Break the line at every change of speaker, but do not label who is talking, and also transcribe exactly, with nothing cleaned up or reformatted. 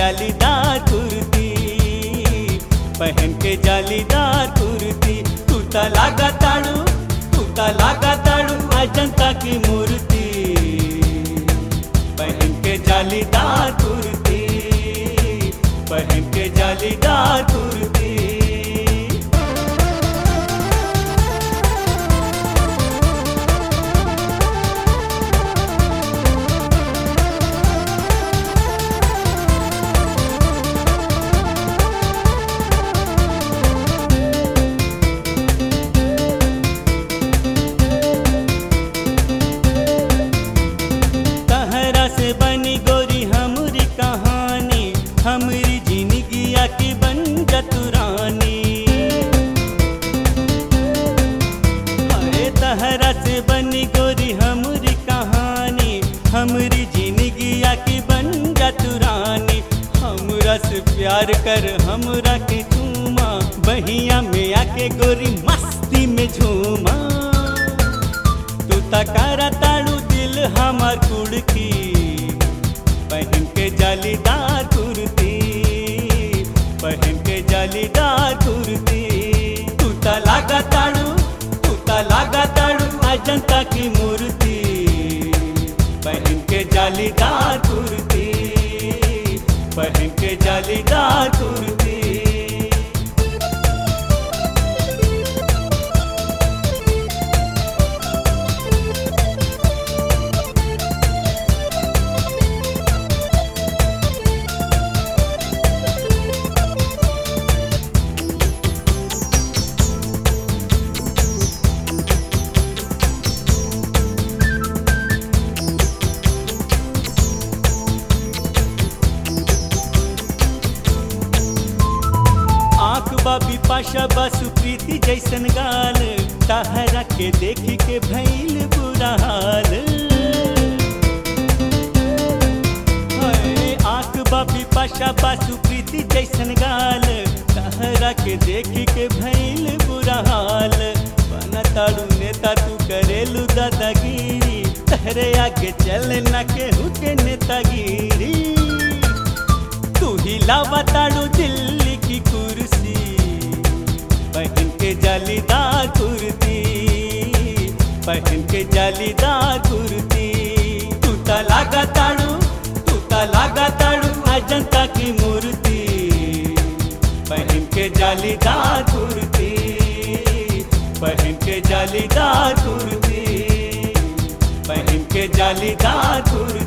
जालीदार कुर्ती, पहन के जालीदार कुर्ती। तू ता लागा ताड़ू, तू ता लागा ताड़ू अजंता की मूर्ति, पहन के जालीदार कुर्ती, पहन के जालीदार कुर्ती। बनी गोरी हमरी कहानी, हमरी जिंदगिया की बन जतुरानी। अरे तहरा से बनी गोरी हमरी कहानी, हमरी जिंदगिया की बन जतुरानी। हमरा से प्यार कर हमरा के चूमा, बहिया में आके गोरी मस्ती में झूमा। तू तकारा ताड़ू दिल हमार कुड़की, पहन के जालीदार कुर्ती, पहन के जालीदार कुर्ती। तू ता लागा ताड़ू, तू ता लागा ताड़ू अजंता की मूर्ति, पहन के जालीदार कुर्ती, पहन के जालीदार कुर्ती। बाबी पाशा बासु प्रीति जैसन गाल, तहरा के देख के भइल बुरा हाल। आँख बाबी पाशा बासु प्रीति जैसन गाल, तहरा के देख के भइल बुरा हाल। बना ताड़ू नेता तू करेलू दादागिरी, तहरे आगे चले न केहू के नेतागिरी। तू ही लावा ताड़ू दिल्ली की कुर्सी, पहन के जालीदार कुर्ती, पहन के जालीदार कुर्ती। तू ता लागा ताड़ू, तू ता लागा ताड़ू अजंता की मूर्ति, पहन के जालीदार कुर्ती, पहन के जालीदार कुर्ती, पहन के जालीदार कुर्ती।